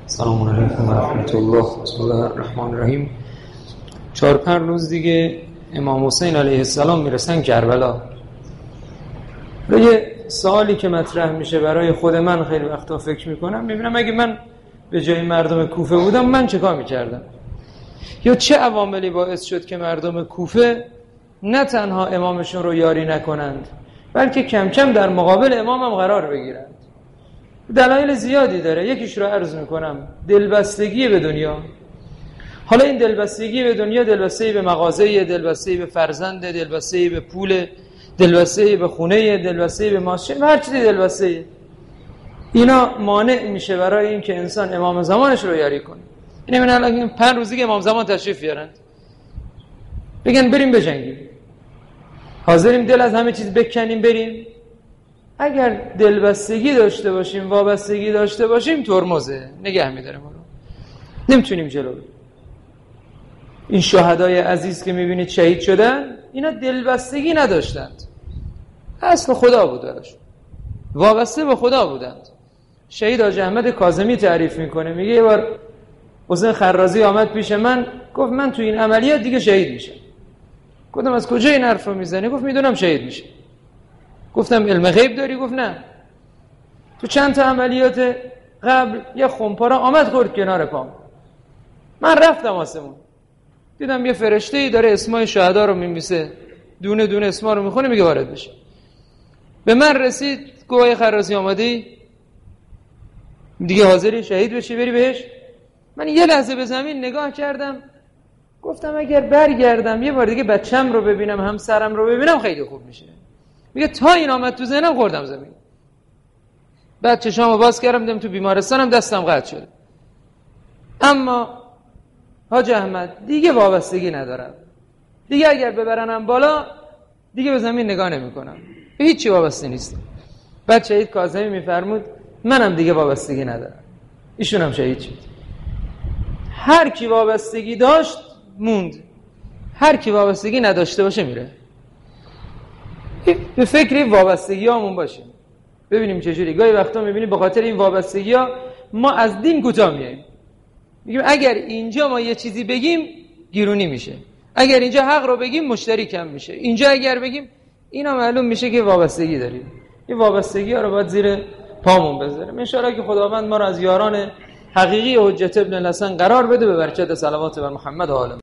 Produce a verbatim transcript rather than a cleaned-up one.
سلام علیکم و رحمت الله. بسم الله الرحمن الرحیم. چهار پنج روز دیگه امام حسین علیه السلام میرسن کربلا. یه سوالی که مطرح میشه برای خود من خیلی وقتا فکر میکنم، میبینم اگه من به جای مردم کوفه بودم من چه کار میکردم، یا چه عواملی باعث شد که مردم کوفه نه تنها امامشون رو یاری نکنند بلکه کم کم در مقابل امامم قرار بگیرند. دلایل زیادی داره، یکیش رو عرض میکنم، دلبستگی به دنیا. حالا این دلبستگی به دنیا دلبستگی به مغازه، دلبستگی به فرزند، دلبستگی به پول، دلبستگی به خونه، دلبستگی به ماشین، هر چیزی دلبستگی، اینا مانع میشه برای این که انسان امام زمانش رو یاری کنه. اینه من الان پنج روزی که امام زمان تشریف بیارن بگن بریم بجنگیم، حاضریم دل از همه چیز بکنیم بریم. اگر دلبستگی داشته باشیم، وابستگی داشته باشیم، ترمزه، نگه میداره ما رو، نمیتونیم جلو بریم. این شهدای عزیز که میبینید شهید شدن، اینا دلبستگی نداشتند، اصل خدا بود داشت، وابسته به خدا بودند. شهید حاج احمد کاظمی تعریف میکنه، میگه یه بار حسین خرازی آمد پیش من، گفت من تو این عملیات دیگه شهید میشم. گفتم از کجا این حرف رو میزنی؟ گفت میدونم شهید میشه. گفتم علم غیب داری؟ گفت نه. تو چند تا عملیات قبل یه خمپاره آمد خورد کنار پام، من رفتم آسمون، دیدم یه فرشته‌ای داره اسمای شهدا رو میمیسه، دونه دونه اسما رو میخونه، میگه وارد بشه. به من رسید گوهای خرازی آمدی دیگه، حاضری شهید بشی بری بهش؟ من یه لحظه به زمین نگاه کردم، گفتم اگر برگردم یه بار دیگه بچم رو ببینم، همسرم رو ببینم، خیلی خوب میشه. میگه تا این آمد تو ذهنم خوردم زمین. بعد چشامو باز کردم دیدم تو بیمارستانم دستم قطع شده. اما حاج احمد دیگه وابستگی ندارم، دیگه اگر ببرنم بالا دیگه به زمین نگاه نمیکنم، به هیچی وابسته نیستم. بعد شهید کاظمی میفرمود منم دیگه وابستگی ندارم. ایشون هم شهید شد. هر کی وابستگی داشت موند، هر کی وابستگی نداشته باشه میره. به فکر این وابستگی هامون باشیم، ببینیم چجوری. گاهی وقتا میبینیم به خاطر این وابستگی ها ما از دین کوتاه میاییم، میگیم اگر اینجا ما یه چیزی بگیم گیرونی میشه، اگر اینجا حق رو بگیم مشتری کم میشه، اینجا اگر بگیم، اینا معلوم میشه که وابستگی داریم. این وابستگی ها رو باید زیر پامون بذاریم. ان شاءالله که خداوند ما رو از یاران حقیقی حجت ابن الحسن قرار بده، به برکت صلوات بر محمد و آل